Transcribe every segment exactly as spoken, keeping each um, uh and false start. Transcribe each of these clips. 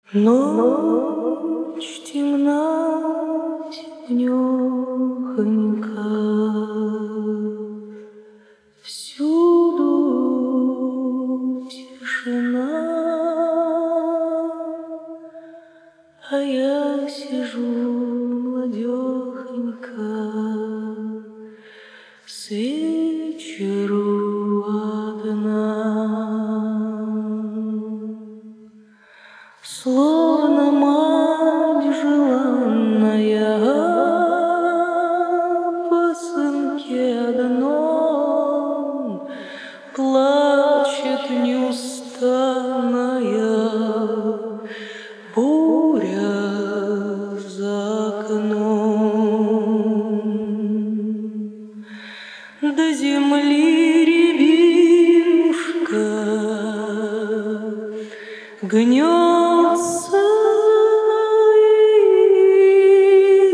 Ночь темна, темнёхонька, всюду тишина, а я сижу молодёхонька, с вечеру одна. Словно мать желанная по сынке одном плачет неустанная буря за окном. До земли рябинушка гнется и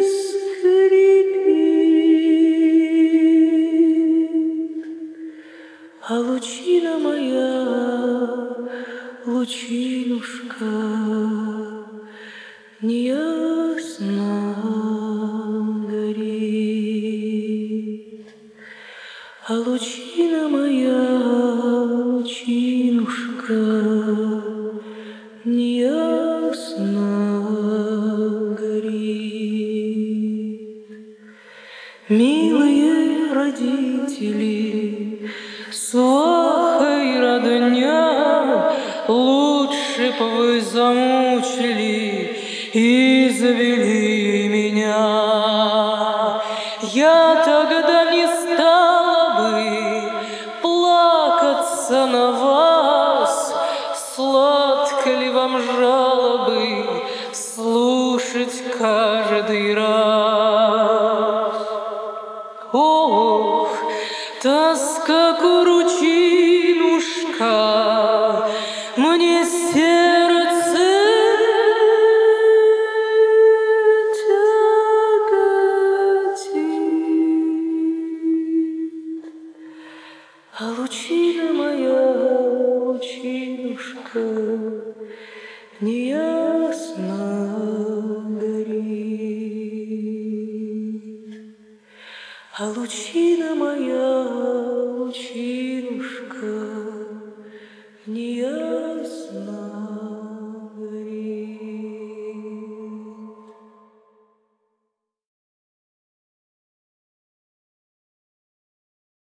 скрипит, а лучина моя, лучинушка, неясно горит, а лучина моя, лучинушка, неясно горит. Милые родители, сваха и родня, лучше б вы замучили и завели меня. Я тогда не стала бы плакаться на вас, сладко ли вам жалобы слушать каждый раз?